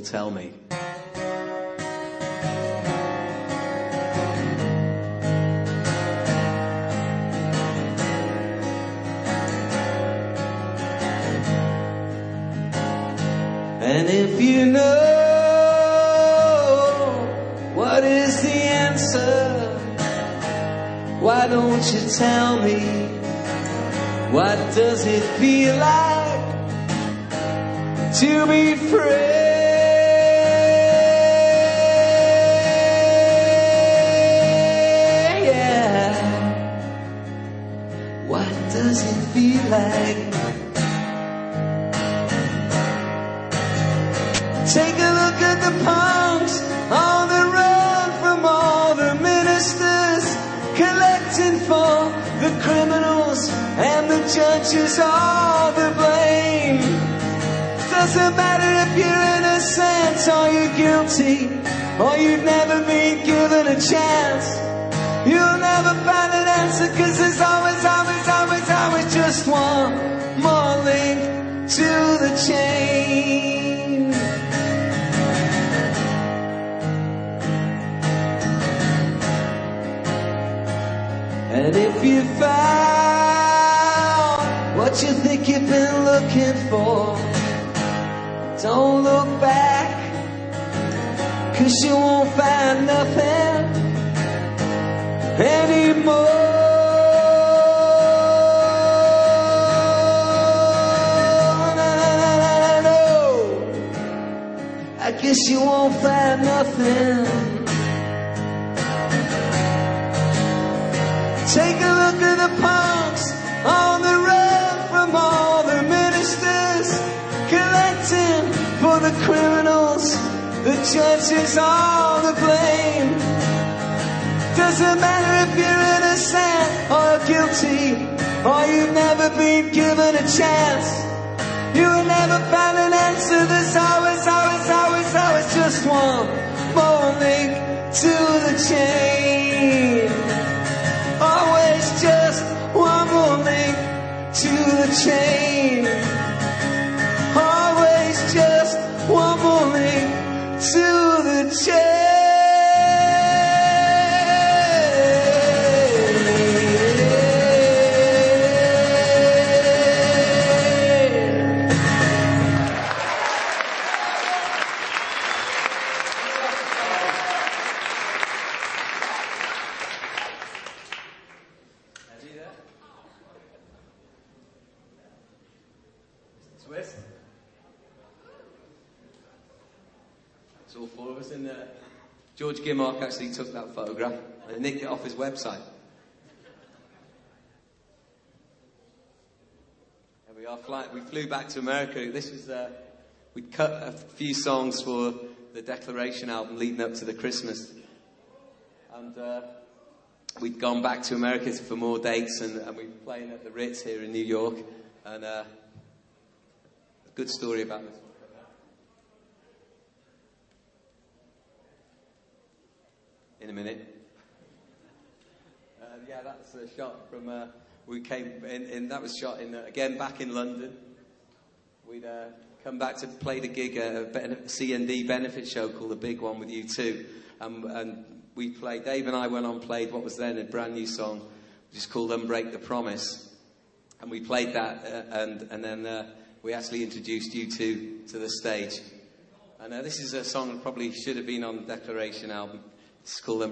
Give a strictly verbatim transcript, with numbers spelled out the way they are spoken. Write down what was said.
tell me. And if you know what is the answer, why don't you tell me? What does it feel like to be free? Yeah. What does it feel like? Take a look at the punks on the run from all the ministers, collecting for the criminals and the judges all the blame. Doesn't matter if you're innocent or you're guilty, or you've never been given a chance. You'll never find an answer, 'cause there's always, always, always, always just one more link to the chain. And if you found what you think you've been looking for, don't look back, 'cause you won't find nothing anymore. No, no, no, no, no. I guess you won't find nothing. Take a look at the punks on the run from all the ministers, collecting for the criminals, the judges all the blame. Doesn't matter if you're innocent or guilty, or you've never been given a chance. You will never find an answer. There's always, always, always, always just one more link to the chain. Always just one more link to the chain. Always just one more link to the chain. It's all four of us in there. George Gimmock actually took that photograph and nicked it off his website. There we are. Fly, we flew back to America. This was uh, we'd cut a few songs for the Declaration album leading up to the Christmas, and uh, we'd gone back to America for more dates, and, and we were playing at the Ritz here in New York. And uh, a good story about this. In a minute. Uh, yeah, that's a shot from, uh, we came in, in, that was shot in, uh, again, back in London. We'd uh, come back to play the gig at a C N D benefit show called The Big One with U two. Um, and we played, Dave and I went on and played what was then a brand new song, which is called Unbreak the Promise. And we played that, uh, and, and then uh, we actually introduced U two to the stage. And uh, this is a song that probably should have been on the Declaration album. It's called